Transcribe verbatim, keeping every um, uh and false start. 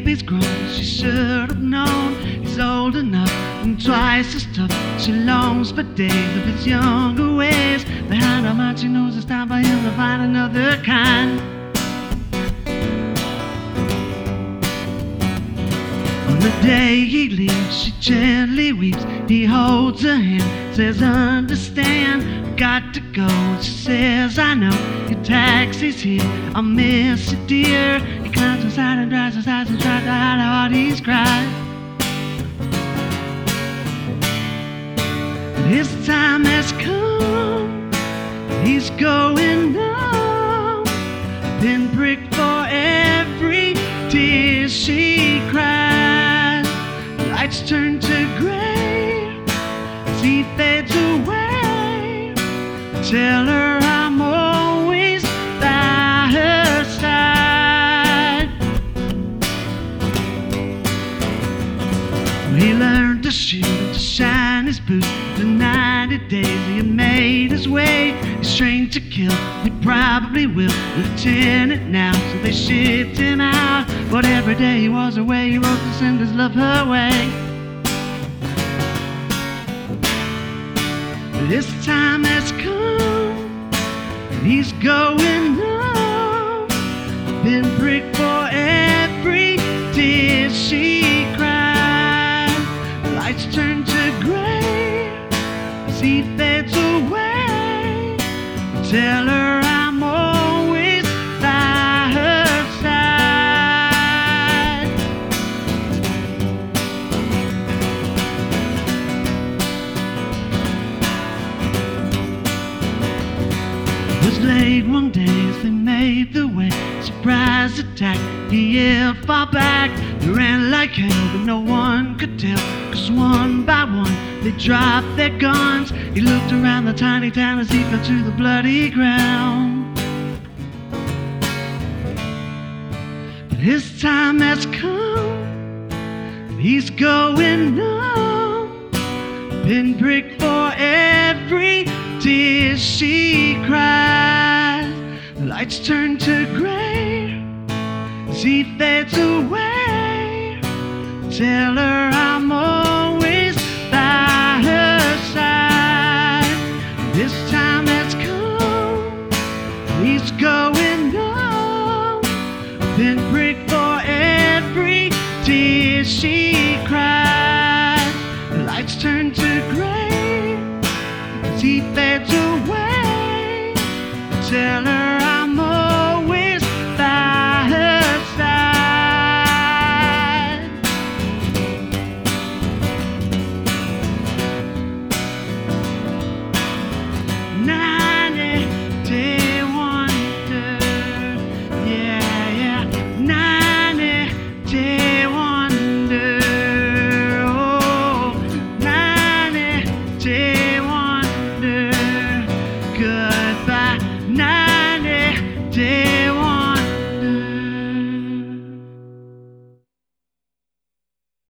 baby's grown, she should have known. He's old enough and twice as tough. She longs for days of his younger ways. Behind her mind she knows it's time for him to find another kind. On the day he leaves, she gently weeps. He holds her hand, says understand, I've got to go. She says I know, your taxi's here, I'll miss you dear. He climbs inside and dries his eyes and tries to hide how hard he's cried. But his time has come, he's going numb. Pinprick for every tear she cries. Lights turn to gray as he fades away. Tell her I'm always by her side. He learned to shoot and to shine his boots. The ninety days he had made his way. He's trained to kill, he probably will. Lieutenant now, so they shipped him out. But every day he was away, he wrote to send his love her way. But his time has come, and he's going numb. Pinprick for every tear she cried. Lights turn to gray as he fades away. Tell her I'm always by her side. It was late one day as they made their way. Surprise attack, he yelled far back. They ran like hell but no one could tell, 'cause one by one they dropped their guns. He looked around the tiny town as he fell to the bloody ground. But his time has come, and he's going numb. Pinprick for every tear she cries. Lights turn to gray as he fades away. Tell her I'm always by her side. This time has come, he's going numb. Pinprick for every tear she